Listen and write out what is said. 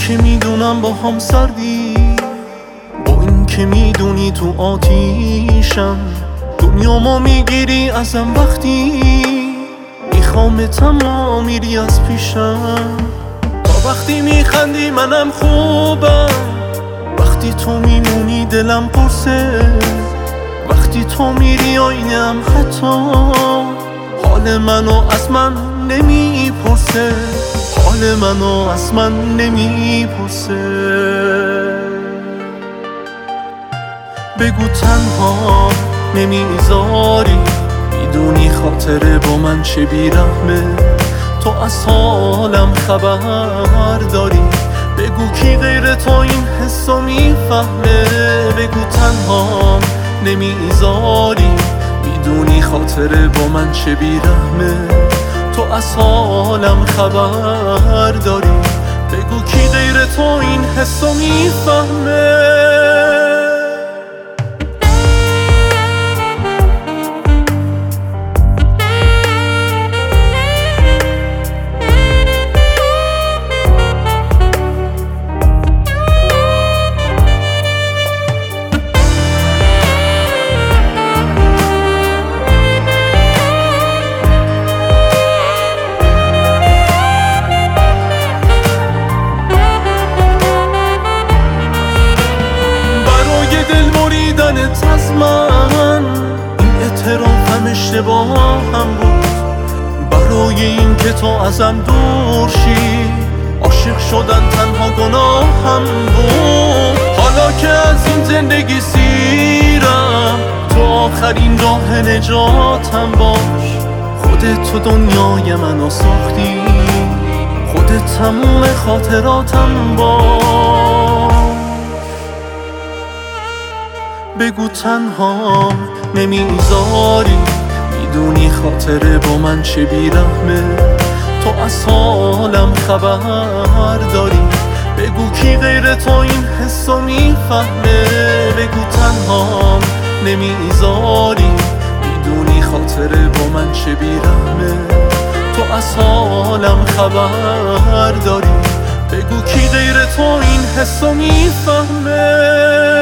که میدونم با هم سردی، با این که میدونی تو آتیشم، دنیامو میگیری ازم وقتی میخوامت اما میری از پیشم. تا وقتی میخندی منم خوبم، وقتی تو میمونی دلم قرصه، وقتی تو میری آینم حتی حال منو از من نمیپرسه، حال منو از من نمیپرسه. بگو تنها نمیذاری، میدونی خاطره با من چه بیرحمه، تو از حالم خبر داری، بگو کی غیر تو این حسو میفهمه. بگو تنها نمیذاری، میدونی خاطره با من چه بیرحمه، تو از حالم خبر داری، بگو کی غیر تو این حسو میفهمه. از من این اعترافم اشتباهم بود، برای این که تو ازم دور شی، عاشق شدن تنها گناهم بود. حالا که از این زندگی سیرم، تو آخرین راه نجاتم باش، خودت تو دنیای منو ساختی، خودت تموم خاطراتم باش. بگو تنها نمیذاری، میدونی خاطره با من چه بیرحمه، تو از حالم خبر داری، بگو کی غیر تو این حسو میفهمه. بگو تنها نمیذاری، میدونی خاطره با من چه بیرحمه، تو از حالم خبر داری، بگو کی غیر تو این حسو میفهمه.